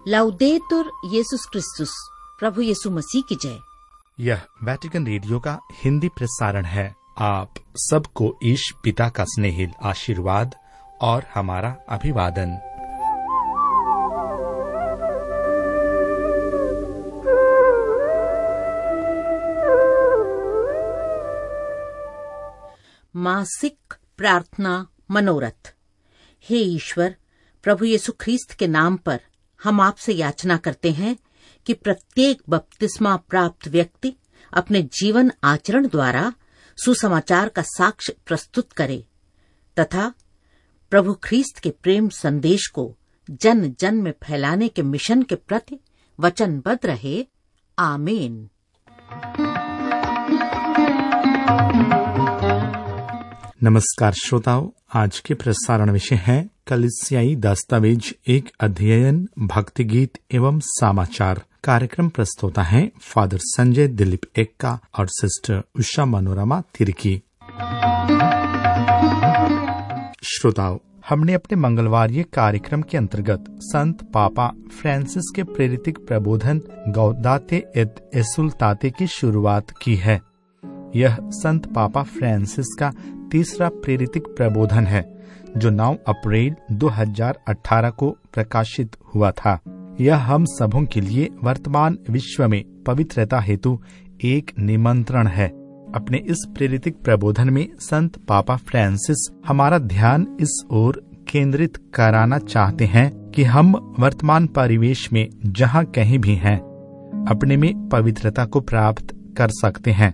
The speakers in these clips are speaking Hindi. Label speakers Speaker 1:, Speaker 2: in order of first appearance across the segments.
Speaker 1: लाउदेतुर येशुस क्रिस्तुस, प्रभु यीशु मसीह की जय।
Speaker 2: यह वेटिकन रेडियो का हिंदी प्रसारण है। आप सबको ईश पिता का स्नेहिल आशीर्वाद और हमारा अभिवादन।
Speaker 1: मासिक प्रार्थना मनोरथ। हे ईश्वर, प्रभु यीशु ख्रीस्त के नाम पर हम आपसे याचना करते हैं कि प्रत्येक बपतिस्मा प्राप्त व्यक्ति अपने जीवन आचरण द्वारा सुसमाचार का साक्ष्य प्रस्तुत करे तथा प्रभु ख्रीस्त के प्रेम संदेश को जन जन में फैलाने के मिशन के प्रति वचनबद्ध रहे। आमीन।
Speaker 2: नमस्कार श्रोताओं, आज के प्रसारण विषय है कलीसियाई दस्तावेज, एक अध्ययन, भक्ति गीत एवं समाचार। कार्यक्रम प्रस्तुता है फादर संजय दिलीप एक्का और सिस्टर उषा मनोरमा तिर्की। श्रोताओं, हमने अपने मंगलवार कार्यक्रम के अंतर्गत संत पापा फ्रांसिस के प्रेरित प्रबोधन गौदाते एट एक्सुल्टाते की शुरुआत की है। यह संत पापा फ्रांसिस का तीसरा प्रेरित प्रबोधन है जो 9 अप्रैल 2018 को प्रकाशित हुआ था। यह हम सबों के लिए वर्तमान विश्व में पवित्रता हेतु एक निमंत्रण है। अपने इस प्रेरित प्रबोधन में संत पापा फ्रांसिस हमारा ध्यान इस ओर केंद्रित कराना चाहते हैं कि हम वर्तमान परिवेश में जहाँ कहीं भी हैं, अपने में पवित्रता को प्राप्त कर सकते हैं।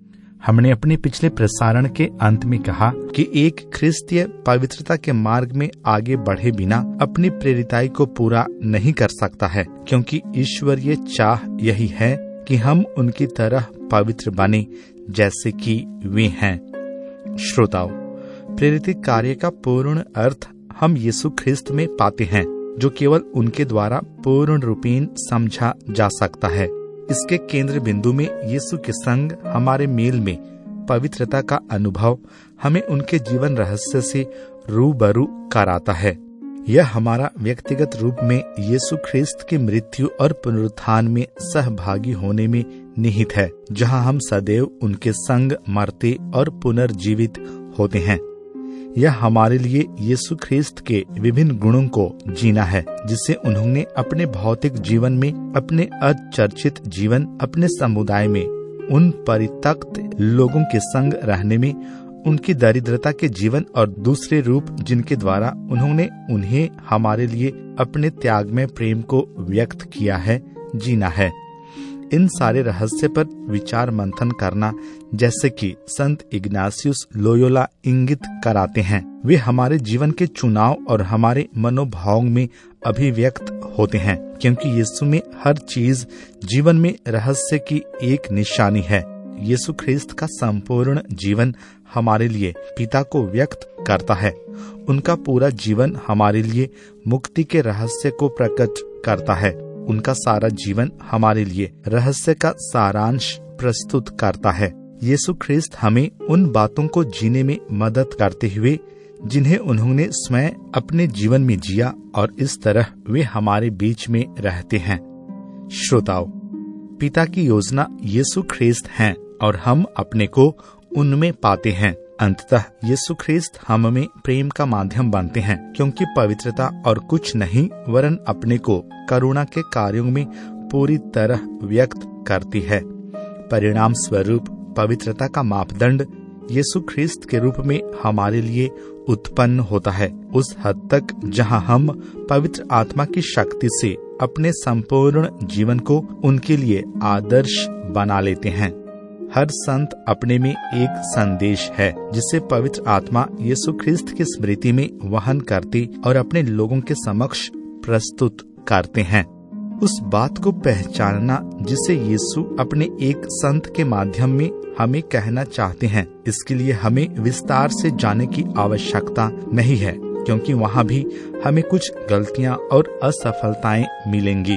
Speaker 2: हमने अपने पिछले प्रसारण के अंत में कहा कि एक ख्रिस्तीय पवित्रता के मार्ग में आगे बढ़े बिना अपनी प्रेरिताई को पूरा नहीं कर सकता है, क्योंकि ईश्वरीय चाह यही है कि हम उनकी तरह पवित्र बने जैसे कि वे हैं। श्रोताओं, प्रेरित कार्य का पूर्ण अर्थ हम यीशु ख्रिस्त में पाते हैं, जो केवल उनके द्वारा पूर्ण रूपेण समझा जा सकता है। इसके केंद्र बिंदु में यीशु के संग हमारे मेल में पवित्रता का अनुभव हमें उनके जीवन रहस्य से रूबरू कराता है। यह हमारा व्यक्तिगत रूप में यीशु ख्रिस्त की मृत्यु और पुनरुत्थान में सहभागी होने में निहित है, जहां हम सदैव उनके संग मरते और पुनर्जीवित होते हैं। यह हमारे लिए यीशु ख्रिस्त के विभिन्न गुणों को जीना है, जिसे उन्होंने अपने भौतिक जीवन में, अपने अचर्चित जीवन, अपने समुदाय में, उन परित्यक्त लोगों के संग रहने में, उनकी दरिद्रता के जीवन और दूसरे रूप जिनके द्वारा उन्होंने उन्हें हमारे लिए अपने त्याग में प्रेम को व्यक्त किया है, जीना है। इन सारे रहस्य पर विचार मंथन करना, जैसे कि संत इग्नासियस लोयोला इंगित कराते हैं, वे हमारे जीवन के चुनाव और हमारे मनोभाव में अभिव्यक्त होते हैं, क्योंकि यीशु में हर चीज जीवन में रहस्य की एक निशानी है। यीशु ख्रिस्त का संपूर्ण जीवन हमारे लिए पिता को व्यक्त करता है। उनका पूरा जीवन हमारे लिए मुक्ति के रहस्य को प्रकट करता है। उनका सारा जीवन हमारे लिए रहस्य का सारांश प्रस्तुत करता है। यीशु ख्रिस्त हमें उन बातों को जीने में मदद करते हुए जिन्हें उन्होंने स्वयं अपने जीवन में जिया, और इस तरह वे हमारे बीच में रहते हैं। श्रोताओं, पिता की योजना यीशु ख्रिस्त हैं और हम अपने को उनमें पाते हैं। अंततः यीशु ख्रिस्त हम में प्रेम का माध्यम बनते हैं, क्योंकि पवित्रता और कुछ नहीं वरन अपने को करुणा के कार्यों में पूरी तरह व्यक्त करती है। परिणाम स्वरूप पवित्रता का मापदंड यीशु ख्रिस्त के रूप में हमारे लिए उत्पन्न होता है, उस हद तक जहां हम पवित्र आत्मा की शक्ति से अपने संपूर्ण जीवन को उनके लिए आदर्श बना लेते हैं। हर संत अपने में एक संदेश है, जिसे पवित्र आत्मा यीशु ख्रिस्त की स्मृति में वहन करते और अपने लोगों के समक्ष प्रस्तुत करते हैं। उस बात को पहचानना जिसे यीशु अपने एक संत के माध्यम में हमें कहना चाहते हैं, इसके लिए हमें विस्तार से जानने की आवश्यकता नहीं है, क्योंकि वहाँ भी हमें कुछ गलतियाँ और असफलताएं मिलेंगी।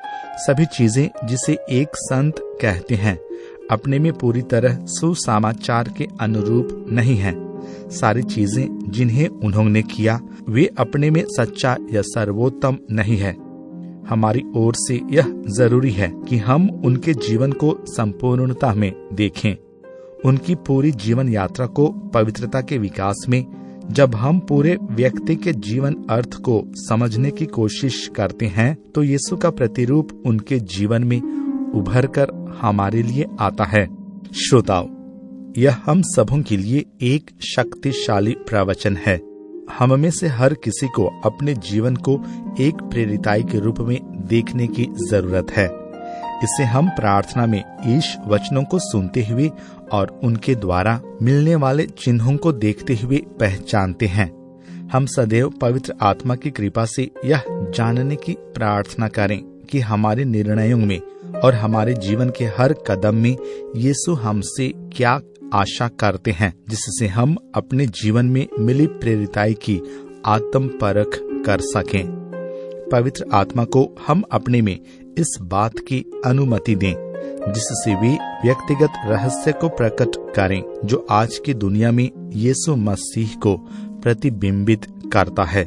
Speaker 2: सभी चीजें जिसे एक संत कहते हैं अपने में पूरी तरह सुसमाचार के अनुरूप नहीं है। सारी चीजें जिन्हें उन्होंने किया वे अपने में सच्चा या सर्वोत्तम नहीं है। हमारी ओर से यह जरूरी है कि हम उनके जीवन को संपूर्णता में देखें, उनकी पूरी जीवन यात्रा को पवित्रता के विकास में। जब हम पूरे व्यक्ति के जीवन अर्थ को समझने की कोशिश करते हैं तो यीशु का प्रतिरूप उनके जीवन में उभर कर हमारे लिए आता है। श्रोताओ, यह हम सबों के लिए एक शक्तिशाली प्रवचन है। हम में से हर किसी को अपने जीवन को एक प्रेरिताई के रूप में देखने की जरूरत है। इसे हम प्रार्थना में ईश वचनों को सुनते हुए और उनके द्वारा मिलने वाले चिन्हों को देखते हुए पहचानते हैं। हम सदैव पवित्र आत्मा की कृपा से यह जानने की प्रार्थना करें कि हमारे निर्णयों में और हमारे जीवन के हर कदम में यीशु हमसे क्या आशा करते हैं, जिससे हम अपने जीवन में मिली प्रेरिताई की आत्म परख कर सकें। पवित्र आत्मा को हम अपने में इस बात की अनुमति दें जिससे वे व्यक्तिगत रहस्य को प्रकट करें जो आज की दुनिया में यीशु मसीह को प्रतिबिंबित करता है।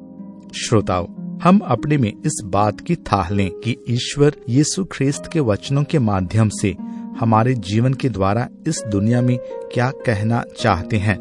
Speaker 2: श्रोताओ, हम अपने में इस बात की थाह लें कि ईश्वर यीशु ख्रिस्त के वचनों के माध्यम से हमारे जीवन के द्वारा इस दुनिया में क्या कहना चाहते हैं।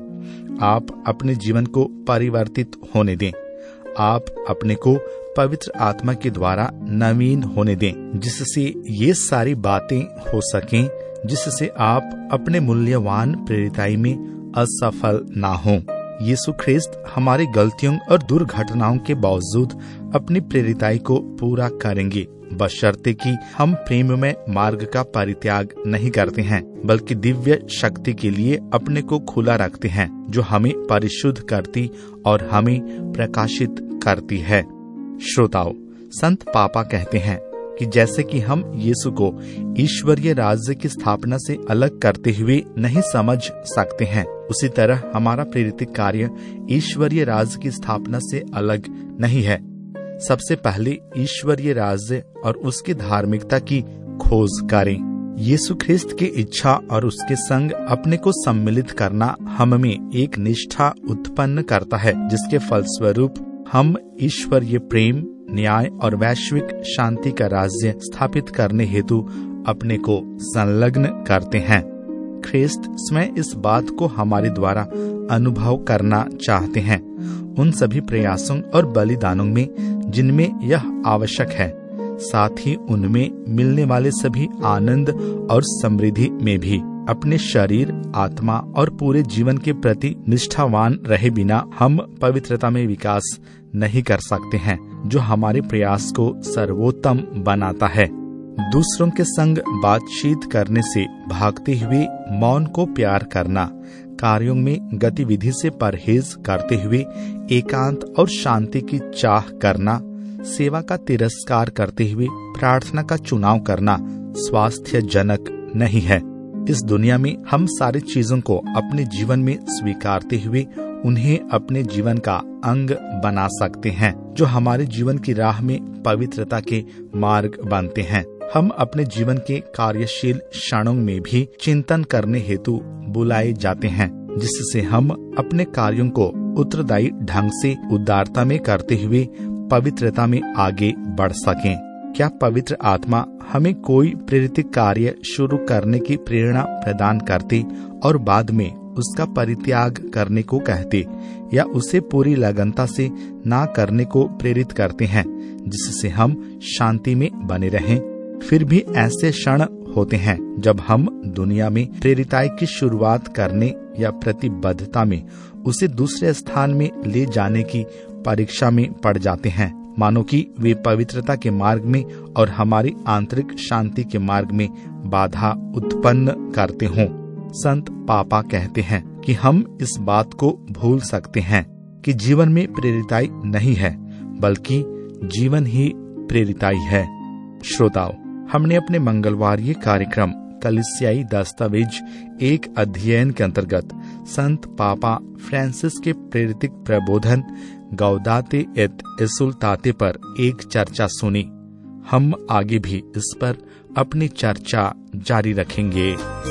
Speaker 2: आप अपने जीवन को परिवर्तित होने दें। आप अपने को पवित्र आत्मा के द्वारा नवीन होने दें, जिससे ये सारी बातें हो सकें जिससे आप अपने मूल्यवान प्रेरिताई में असफल ना हों। यीशु ख्रिस्त हमारी गलतियों और दुर्घटनाओं के बावजूद अपनी प्रेरिताई को पूरा करेंगे, बशर्ते कि हम प्रेममय मार्ग का परित्याग नहीं करते हैं, बल्कि दिव्य शक्ति के लिए अपने को खुला रखते हैं जो हमें परिशुद्ध करती और हमें प्रकाशित करती है। श्रोताओ, संत पापा कहते हैं कि जैसे कि हम यीशु को ईश्वरीय राज्य की स्थापना से अलग करते हुए नहीं समझ सकते हैं, उसी तरह हमारा प्रेरित कार्य ईश्वरीय राज्य की स्थापना से अलग नहीं है। सबसे पहले ईश्वरीय राज्य और उसकी धार्मिकता की खोज करें। यीशु ख्रिस्त की इच्छा और उसके संग अपने को सम्मिलित करना हम में एक निष्ठा उत्पन्न करता है, जिसके फलस्वरूप हम ईश्वरीय प्रेम, न्याय और वैश्विक शांति का राज्य स्थापित करने हेतु अपने को संलग्न करते हैं। ख्रिस्त स्वयं इस बात को हमारे द्वारा अनुभव करना चाहते हैं, उन सभी प्रयासों और बलिदानों में जिनमें यह आवश्यक है, साथ ही उनमें मिलने वाले सभी आनंद और समृद्धि में भी। अपने शरीर, आत्मा और पूरे जीवन के प्रति निष्ठावान रहे बिना हम पवित्रता में विकास नहीं कर सकते हैं, जो हमारे प्रयास को सर्वोत्तम बनाता है। दूसरों के संग बातचीत करने से भागते हुए मौन को प्यार करना, कार्यों में गतिविधि से परहेज करते हुए एकांत और शांति की चाह करना, सेवा का तिरस्कार करते हुए प्रार्थना का चुनाव करना स्वास्थ्यजनक नहीं है। इस दुनिया में हम सारी चीजों को अपने जीवन में स्वीकारते हुए उन्हें अपने जीवन का अंग बना सकते हैं, जो हमारे जीवन की राह में पवित्रता के मार्ग बनते हैं। हम अपने जीवन के कार्यशील क्षणों में भी चिंतन करने हेतु बुलाए जाते हैं, जिससे हम अपने कार्यों को उत्तरदायी ढंग से उदारता में करते हुए पवित्रता में आगे बढ़ सकें। क्या पवित्र आत्मा हमें कोई प्रेरित कार्य शुरू करने की प्रेरणा प्रदान करते और बाद में उसका परित्याग करने को कहते, या उसे पूरी लगनता से ना करने को प्रेरित करते हैं, जिससे हम शांति में बने रहें? फिर भी ऐसे क्षण होते हैं जब हम दुनिया में प्रेरिताई की शुरुआत करने या प्रतिबद्धता में उसे दूसरे स्थान में ले जाने की परीक्षा में पड़ जाते हैं, मानो कि वे पवित्रता के मार्ग में और हमारी आंतरिक शांति के मार्ग में बाधा उत्पन्न करते हों। संत पापा कहते हैं कि हम इस बात को भूल सकते हैं कि जीवन में प्रेरिताई नहीं है, बल्कि जीवन ही प्रेरिताई है। श्रोताओ, हमने अपने मंगलवारीय कार्यक्रम कलीसियाई दस्तावेज एक अध्ययन के अंतर्गत संत पापा फ्रांसिस के प्रेरित प्रबोधन गौदाते एत एसुल्ताते पर एक चर्चा सुनी। हम आगे भी इस पर अपनी चर्चा जारी रखेंगे।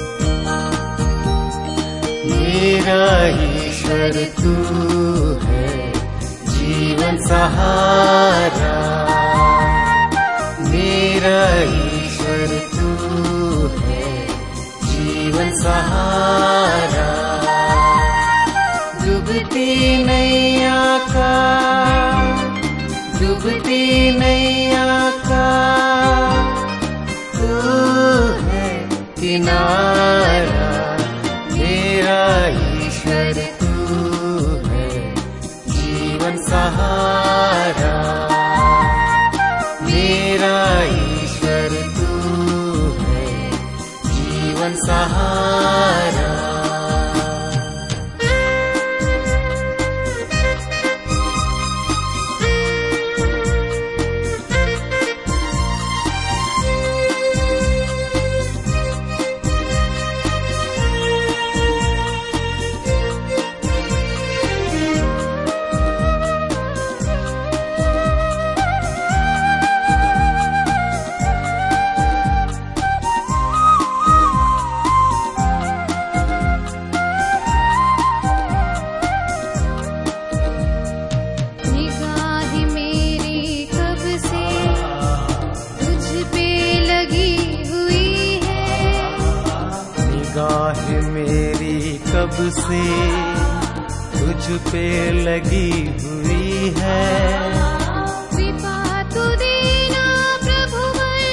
Speaker 3: मेरा ईश्वर तू है, जीवन सहारा, मेरा ईश्वर तू है जीवन सहारा। डूबती नैया का, डूबती नैया का तू है किनारा। मेरा ईश्वर तू है जीवन सहारा। मेरा ईश्वर तू है जीवन सहारा। कब से तुझ पे लगी हुई है।
Speaker 4: कृपा तू देना प्रभु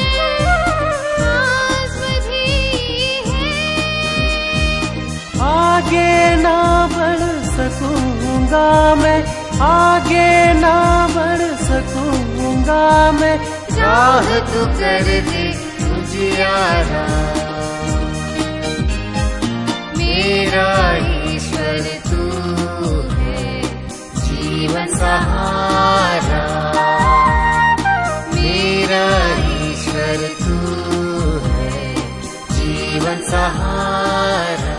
Speaker 4: आस बंधी है।
Speaker 3: आगे ना बढ़ सकूंगा मैं, आगे ना बढ़ सकूंगा मैं। राह तू कर दे उजियारा। मेरा ईश्वर तू है जीवन सहारा। मेरा ईश्वर तू है जीवन सहारा।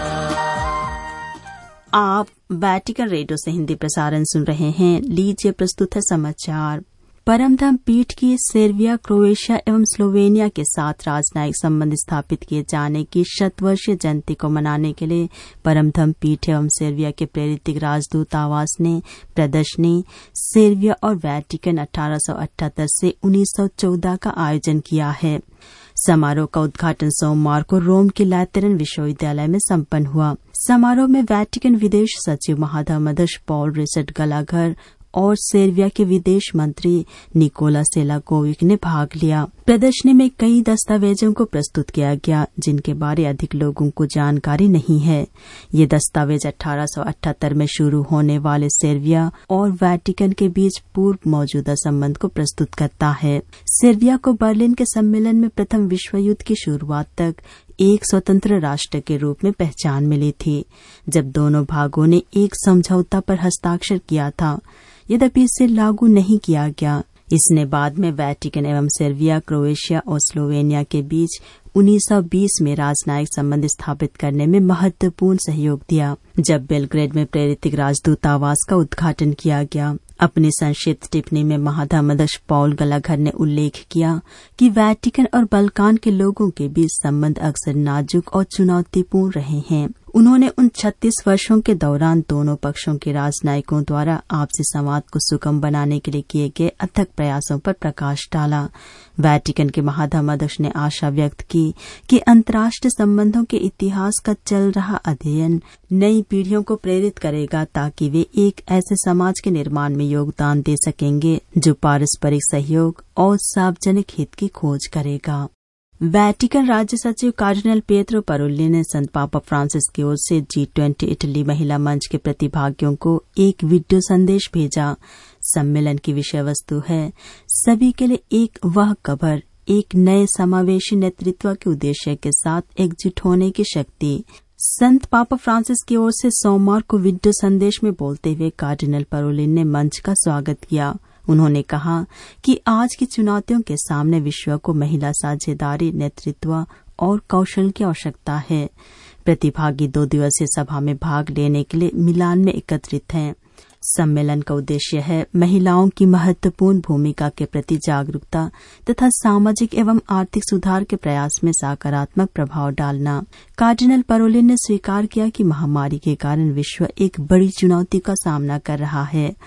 Speaker 5: आप वैटिकन रेडियो से हिंदी प्रसारण सुन रहे हैं। लीजिए प्रस्तुत है समाचार। परमधाम पीठ की सर्बिया, क्रोएशिया एवं स्लोवेनिया के साथ राजनयिक संबंध स्थापित किए जाने की शतवर्षीय जयंती को मनाने के लिए परमधाम पीठ एवं सर्बिया के प्रेरित राजदूतावास ने प्रदर्शनी सर्बिया और वैटिकन 1878 से 1914 का आयोजन किया है। समारोह का उद्घाटन सोमवार को रोम के लैतेरन विश्वविद्यालय में संपन्न हुआ। समारोह में वैटिकन विदेश सचिव महाधर्मदश पॉल रिचर्ड गलाघर और सर्बिया के विदेश मंत्री निकोला सेलाकोविक ने भाग लिया। प्रदर्शनी में कई दस्तावेजों को प्रस्तुत किया गया जिनके बारे अधिक लोगों को जानकारी नहीं है। ये दस्तावेज 1878 में शुरू होने वाले सर्बिया और वैटिकन के बीच पूर्व मौजूदा संबंध को प्रस्तुत करता है। सर्बिया को बर्लिन के सम्मेलन में प्रथम विश्व युद्ध की शुरुआत तक एक स्वतंत्र राष्ट्र के रूप में पहचान मिली थी, जब दोनों भागों ने एक समझौता पर हस्ताक्षर किया था। यद्यपि इसे लागू नहीं किया गया। इसने बाद में वैटिकन एवं सर्बिया, क्रोएशिया और स्लोवेनिया के बीच 1920 में राजनयिक संबंध स्थापित करने में महत्वपूर्ण सहयोग दिया, जब बेलग्रेड में प्रेरित राजदूतावास का उद्घाटन किया गया। अपनी संक्षिप्त टिप्पणी में महाधर्मदश पॉल गलाघर ने उल्लेख किया कि वैटिकन और बल्कान के लोगों के बीच संबंध अक्सर नाजुक और चुनौतीपूर्ण रहे हैं। उन्होंने उन 36 वर्षों के दौरान दोनों पक्षों के राजनयिकों द्वारा आपसी संवाद को सुगम बनाने के लिए किए गए अथक प्रयासों पर प्रकाश डाला। वैटिकन के महाधर्मदश ने आशा व्यक्त की कि अंतर्राष्ट्रीय संबंधों के इतिहास का चल रहा अध्ययन नई पीढ़ियों को प्रेरित करेगा, ताकि वे एक ऐसे समाज के निर्माण में योगदान दे सकेंगे जो पारस्परिक सहयोग और सार्वजनिक हित की खोज करेगा। वैटिकन राज्य सचिव कार्डिनल पिएट्रो पारोलिन ने संत पापा फ्रांसिस की ओर से G20 इटली महिला मंच के प्रतिभागियों को एक वीडियो संदेश भेजा। सम्मेलन की विषय वस्तु है सभी के लिए एक वह कबर, एक नए समावेशी नेतृत्व के उद्देश्य के साथ एकजुट होने की शक्ति। संत पापा फ्रांसिस की ओर से सोमवार को वीडियो संदेश में बोलते हुए कार्डिनल पारोलिन ने मंच का स्वागत किया। उन्होंने कहा कि आज की चुनौतियों के सामने विश्व को महिला साझेदारी, नेतृत्व और कौशल की आवश्यकता है। प्रतिभागी 2 दिवसीय सभा में भाग लेने के लिए मिलान में एकत्रित हैं। सम्मेलन का उद्देश्य है महिलाओं की महत्वपूर्ण भूमिका के प्रति जागरूकता तथा सामाजिक एवं आर्थिक सुधार के प्रयास में सकारात्मक प्रभाव डालना। कार्डिनल पारोलिन ने स्वीकार किया कि महामारी के कारण विश्व एक बड़ी चुनौती का सामना कर रहा है।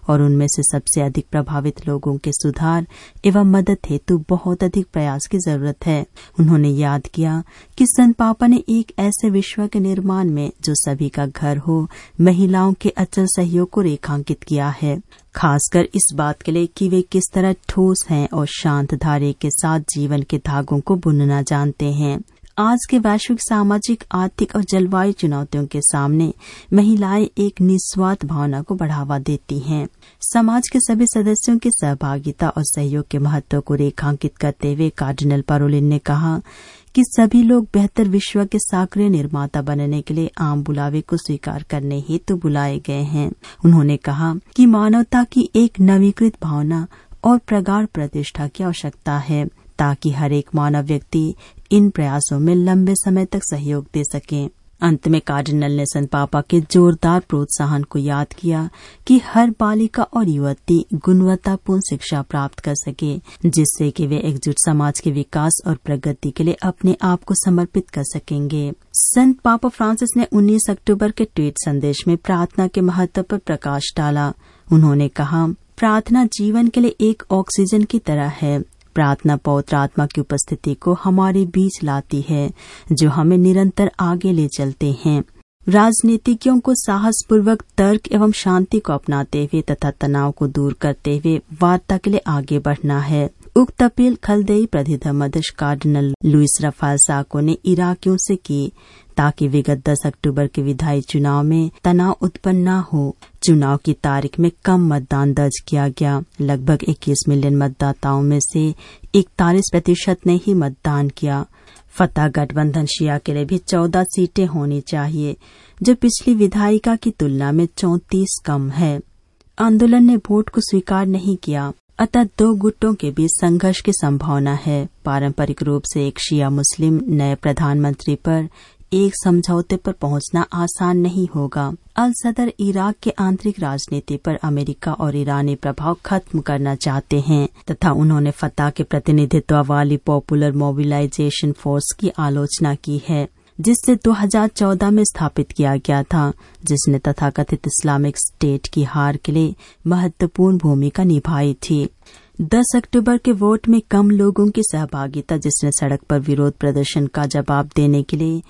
Speaker 5: और उनमें से सबसे अधिक प्रभावित लोगों के सुधार एवं मदद हेतु बहुत अधिक प्रयास की जरूरत है। उन्होंने याद किया कि संत पापा ने एक ऐसे विश्व के निर्माण में जो सभी का घर हो, महिलाओं के अचल सहयोग को रेखांकित किया है, खासकर इस बात के लिए कि वे किस तरह ठोस हैं और शांत धारे के साथ जीवन के धागों को बुनना जानते हैं। आज के वैश्विक सामाजिक, आर्थिक और जलवायु चुनौतियों के सामने महिलाएं एक निस्वार्थ भावना को बढ़ावा देती हैं। समाज के सभी सदस्यों की सहभागिता और सहयोग के महत्व को रेखांकित करते हुए कार्डिनल पारोलिन ने कहा कि सभी लोग बेहतर विश्व के सक्रिय निर्माता बनने के लिए आम बुलावे को स्वीकार करने हेतु बुलाए गए हैं। उन्होंने कहा कि मानवता की एक नवीकृत भावना और प्रगाढ़ प्रतिष्ठा की आवश्यकता है ताकि हर एक मानव व्यक्ति इन प्रयासों में लंबे समय तक सहयोग दे सके। अंत में कार्डिनल ने संत पापा के जोरदार प्रोत्साहन को याद किया कि हर बालिका और युवती गुणवत्तापूर्ण शिक्षा प्राप्त कर सके, जिससे कि वे एकजुट समाज के विकास और प्रगति के लिए अपने आप को समर्पित कर सकेंगे। संत पापा फ्रांसिस ने 19 अक्टूबर के ट्वीट संदेश में प्रार्थना के महत्व पर प्रकाश डाला। उन्होंने कहा, प्रार्थना जीवन के लिए एक ऑक्सीजन की तरह है। प्रार्थना पवित्र आत्मा की उपस्थिति को हमारे बीच लाती है, जो हमें निरंतर आगे ले चलते हैं। राजनीतिज्ञों को साहसपूर्वक तर्क एवं शांति को अपनाते हुए तथा तनाव को दूर करते हुए वार्ता के लिए आगे बढ़ना है। उक्त अपील खलदेई प्रधिधर्मदश कार्डिनल लुइस रफाल साको ने इराकियों से की, ताकि विगत 10 अक्टूबर के विधायी चुनाव में तनाव उत्पन्न न हो। चुनाव की तारीख में कम मतदान दर्ज किया गया। लगभग 21 मिलियन मतदाताओं में से 41% ने ही मतदान किया। फतह गठबंधन शिया के लिए भी 14 सीटें होनी चाहिए, जो पिछली विधायिका की तुलना में 34 कम है। आंदोलन ने वोट को स्वीकार नहीं किया, अतः दो गुटों के बीच संघर्ष की संभावना है। पारंपरिक रूप से एक शिया मुस्लिम नए प्रधानमंत्री पर एक समझौते पर पहुंचना आसान नहीं होगा। अल सदर इराक के आंतरिक राजनीति पर अमेरिका और ईरानी प्रभाव खत्म करना चाहते हैं तथा उन्होंने फतह के प्रतिनिधित्व वाली पॉपुलर मोबिलाइजेशन फोर्स की आलोचना की है, जिससे 2014 में स्थापित किया गया था, जिसने तथाकथित इस्लामिक स्टेट की हार के लिए महत्वपूर्ण भूमिका निभाई थी। 10 अक्टूबर के वोट में कम लोगों की सहभागिता, जिसने सड़क पर विरोध प्रदर्शन का जवाब देने के लिए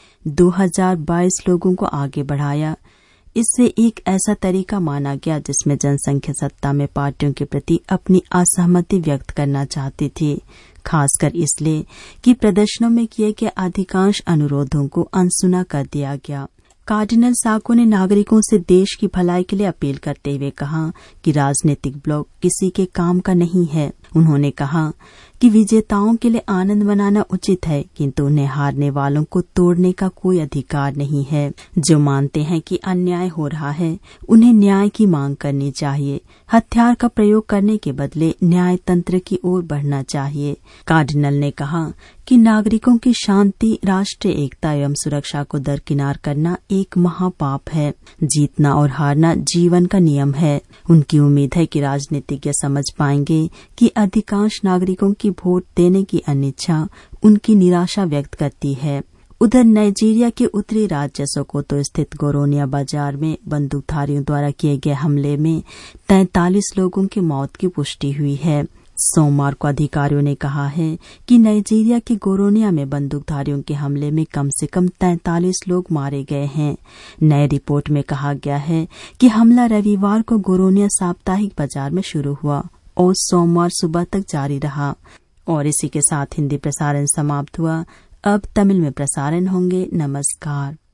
Speaker 5: 2022 लोगों को आगे बढ़ाया, इससे एक ऐसा तरीका माना गया जिसमें जनसंख्या सत्ता में पार्टियों के प्रति अपनी असहमति व्यक्त करना चाहती थी, खासकर इसलिए कि प्रदर्शनों में किए गए अधिकांश अनुरोधों को अनसुना कर दिया गया। कार्डिनल साको ने नागरिकों से देश की भलाई के लिए अपील करते हुए कहा कि राजनीतिक ब्लॉक किसी के काम का नहीं है। उन्होंने कहा कि विजेताओं के लिए आनंद मनाना उचित है, किंतु उन्हें हारने वालों को तोड़ने का कोई अधिकार नहीं है। जो मानते हैं कि अन्याय हो रहा है, उन्हें न्याय की मांग करनी चाहिए। हथियार का प्रयोग करने के बदले न्याय तंत्र की ओर बढ़ना चाहिए। कार्डिनल ने कहा कि नागरिकों की शांति, राष्ट्रीय एकता एवं सुरक्षा को दरकिनार करना एक महापाप है। जीतना और हारना जीवन का नियम है। उनकी उम्मीद है कि राजनीतिज्ञ समझ पाएंगे कि अधिकांश नागरिकों की वोट देने की अनिच्छा उनकी निराशा व्यक्त करती है। उधर नाइजीरिया के उत्तरी राज्य सोकोतो स्थित गोरोनिया बाजार में बंदूकधारियों द्वारा किए गए हमले में 43 लोगों की मौत की पुष्टि हुई है। सोमवार को अधिकारियों ने कहा है कि नाइजीरिया के गोरोनिया में बंदूकधारियों के हमले में कम से कम 43 लोग मारे गए हैं। नए रिपोर्ट में कहा गया है कि हमला रविवार को गोरोनिया साप्ताहिक बाजार में शुरू हुआ और सोमवार सुबह तक जारी रहा। और इसी के साथ हिंदी प्रसारण समाप्त हुआ। अब तमिल में प्रसारण होंगे। नमस्कार।